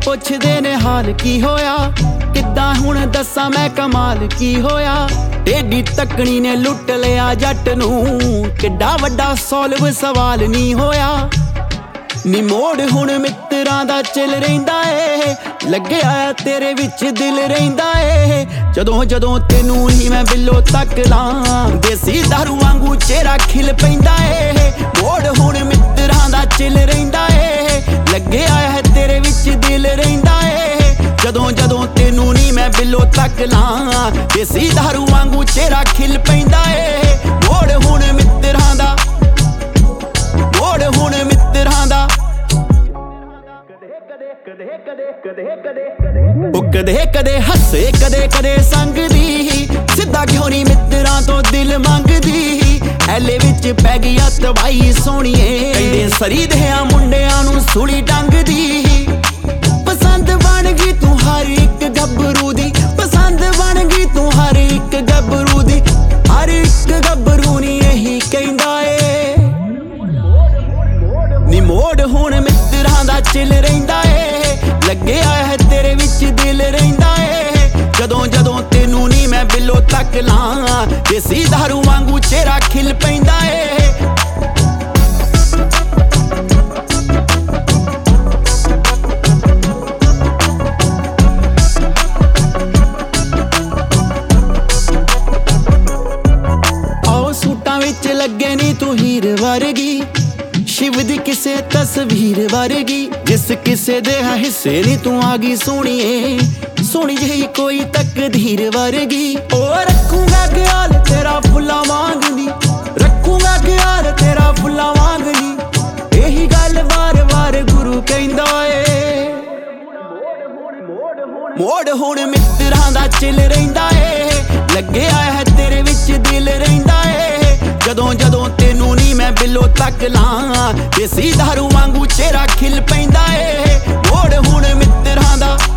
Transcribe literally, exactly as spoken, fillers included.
ਪੁੱਛਦੇ ਨੇ ਹਾਲ ਕੀ ਹੋਇਆ, ਕਿੱਦਾਂ ਹੁਣ ਦੱਸਾਂ ਮੈਂ ਕਮਾਲ ਕੀ ਹੋਇਆ। ਏਡੀ ਤੱਕਣੀ ਨੇ ਲੁੱਟ ਲਿਆ ਜੱਟ ਨੂੰ, ਕਿੱਡਾ ਵੱਡਾ ਸੋਲਵ ਸਵਾਲ ਨਹੀਂ ਹੋਇਆ। ਨੀ ਮੋੜ ਹੁਣ ਮਿੱਤਰਾਂ ਦਾ ਚਿਲ ਰਹਿੰਦਾ ਏ, ਲੱਗਿਆ ਤੇਰੇ ਵਿੱਚ ਦਿਲ ਰਹਿੰਦਾ ਏ। ਜਦੋਂ ਜਦੋਂ ਤੈਨੂੰ ਹੀ ਮੈਂ ਬਿੱਲੋ ਤੱਕ ਲਾਂ, ਦੇਸੀ ਦਾਰੂ ਵਾਂਗੂ ਚਿਹਰਾ ਖਿਲ ਪੈਂਦਾ ਏ। ਮੋੜ ਹੁਣ ਮਿੱਤਰਾਂ ਦਾ ਚਿਲ ਰਹਿੰਦਾ ਏ, ਲੱਗਿਆ ਹੈ ਤੇਰੇ ਵਿੱਚ ਦਿਲ ਰਹਿੰਦਾ ਏ। ਜਦੋਂ ਜਦੋਂ ਤੈਨੂੰ ਨੀ ਮੈਂ ਬਿੱਲੋ ਤੱਕ ਲਾਂ, ਦੇਸੀ ਦਾਰੂ ਵਾਂਗੂ ਚਿਹਰਾ ਖਿਲ ਪੈਂਦਾ ਏ। ਮੋੜ ਹੁਣ ਮਿੱਤਰਾਂ ਦਾ, ਮੋੜ ਹੁਣ ਮਿੱਤਰਾਂ ਦਾ। ਉਹ ਕਦੇ ਕਦੇ ਹੱਸੇ ਕਦੇ ਕਦੇ ਸੰਗਦੀ, ਸਿੱਧਾ ਕਿਉਂ ਨੀ ਮਿੱਤਰਾਂ ਤੋਂ ਦਿਲ ਮੰਗਦੀ। ਐਲੇ ਵਿੱਚ ਪੈ ਗਈ ਆ ਤਬਾਈ ਸੋਹਣੀਏ, ਕਹਿੰਦੇ ਸਰੀ ਦਿਆਂ ਮੁੰਡਿਆਂ ਨੂੰ ਸੂਲੀ ਟੰਗਦੀ। ਪਸੰਦ ਬਣ ਗਈ ਤੂੰ ਹਰ ਇੱਕ ਗੱਭਰੂ ਦੀ, ਪਸੰਦ ਬਣ ਗਈ ਤੂੰ ਹਰ ਇੱਕ ਗੱਭਰੂ ਦੀ। ਹਰ ਇੱਕ ਗੱਭਰੂ ਨੀ ਇਹੀ ਕਹਿੰਦਾ ਏ, ਨੀ ਮੋੜ ਹੁਣ ਮਿੱਤਰਾਂ ਦਾ ਚਿਲ ਰਹਿੰਦਾ ਏ, ਲੱਗਿਆ ਹੈ ਤੇਰੇ ਵਿੱਚ ਦਿਲ ਰਹਿੰਦਾ ਏ। ਜਦੋਂ ਜਦੋਂ ਤੈਨੂੰ ਨੀ ਮੈਂ ਬਿੱਲੋ ਤੱਕ ਲਾਂ, ਦੇਸੀ ਦਾਰੂ ਵਾਂਗੂ ਚਿਹਰਾ ਖਿਲ ਪੈਂਦਾ ਏ। ਆਓ ਸੂਟਾਂ ਵਿੱਚ ਲੱਗੇ ਨੀ ਤੂੰ ਹੀਰ ਵਰਗੀ, ਸ਼ਿਵ ਦੀ ਕਿਸੇ ਤਸਵੀਰ ਵਰਗੀ। ਜਿਸ ਕਿਸੇ ਦੇ ਹਿੱਸੇ ਨੀ ਤੂੰ ਆ ਗਈ ਸੋਹਣੀਏ, ਸੋਹਣੀ ਜਿਹੀ ਕੋਈ ਤਕਦੀਰ ਵਰਗੀ। ਓ ਰੱਖੂਗਾ ਖਿਆਲ ਤੇਰਾ ਫੁੱਲਾਂ ਵਾਂਗਦੀ, ਰੱਖੂਗਾ ਖਿਆਲ ਤੇਰਾ ਫੁੱਲਾਂ ਵਾਂਗਦੀ। ਇਹੀ ਗੱਲ ਵਾਰ ਵਾਰ ਗੁਰੂ ਕਹਿੰਦਾ ਏ। ਮੋੜ ਹੁਣ ਮਿੱਤਰਾਂ ਦਾ ਚਿਲ ਰਹਿੰਦਾ ਏ, ਲੱਗਿਆ ਹੈ ਤੇਰੇ ਵਿੱਚ ਦਿਲ ਰਹਿੰਦਾ ਏ। ਜਦੋਂ ਜਦੋਂ ਤੈਨੂੰ ਨੀ ਮੈਂ ਬਿੱਲੋ ਤੱਕ ਲਾਂ, ਦੇਸੀ ਦਾਰੂ ਵਾਂਗੂ ਚਿਹਰਾ ਖਿਲ ਪੈਂਦਾ ਏ। ਮੋੜ ਹੁਣ ਮਿੱਤਰਾਂ ਦਾ।